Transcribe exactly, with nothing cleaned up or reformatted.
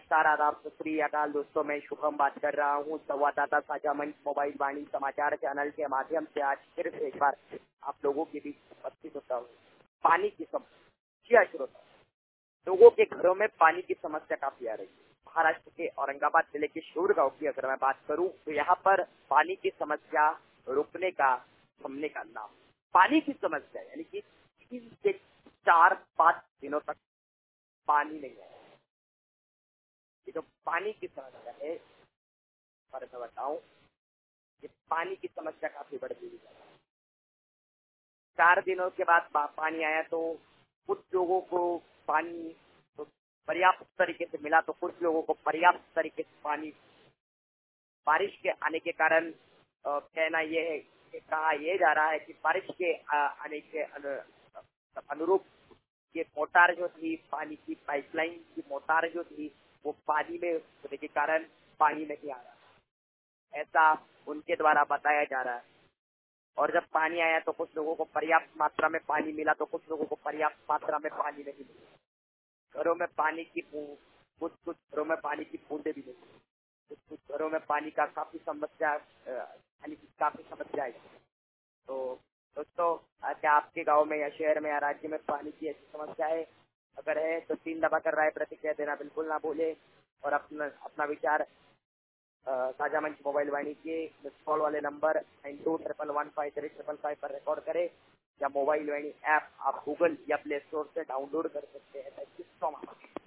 नमस्कार, आदाब, सत श्री अकाल दोस्तों। मैं शुभम बात कर रहा हूँ संवाददाता साझा मंच मोबाइल वाणी समाचार चैनल के माध्यम से आज फिर से एक बार आप लोगों के बीच उपस्थित होता हूँ। पानी की समस्या श्रोता, लोगों के घरों में पानी की समस्या काफी आ रही है। महाराष्ट्र के औरंगाबाद जिले के शोर गांव की अगर मैं बात करूं तो यहाँ पर पानी की समस्या रुकने का थमने का नाम। पानी की समस्या यानी कि तीन से चार पाँच दिनों तक पानी नहीं है। ये जो पानी की समस्या है, पर मैं बताऊं, ये पानी की समस्या काफी बढ़ती हुई है। चार दिनों के बाद पानी आया तो कुछ लोगों को पानी तो पर्याप्त तरीके से मिला, तो कुछ लोगों को पर्याप्त तरीके से पानी बारिश के आने के कारण कहना ये है कि कहा यह जा रहा है कि बारिश के आने के अनुरूप ये मोटार जो थी, पानी की पाइपलाइन की मोटार जो थी, वो पानी में होने के कारण पानी नहीं आ रहा, ऐसा उनके द्वारा बताया जा रहा है। और जब पानी आया तो कुछ लोगों को पर्याप्त मात्रा में पानी मिला, तो कुछ लोगों को पर्याप्त मात्रा में पानी नहीं मिला। घरों में पानी की कुछ कुछ घरों में पानी की बूंदे भी नहीं, कुछ कुछ घरों में पानी का काफी समस्या पानी की काफी समस्या है। तो दोस्तों, क्या आपके गांव में या शहर में या राज्य में पानी की ऐसी समस्या है? अगर है तो तीन दबाकर राय प्रतिक्रिया देना बिल्कुल ना भूले और अपना अपना विचार साझा मंच मोबाइल वाणी के मिस कॉल वाले number nine two triple one five three triple five पर रिकॉर्ड करें, या मोबाइल वाणी ऐप आप गूगल या प्ले स्टोर से डाउनलोड कर सकते हैं। Thank you so much.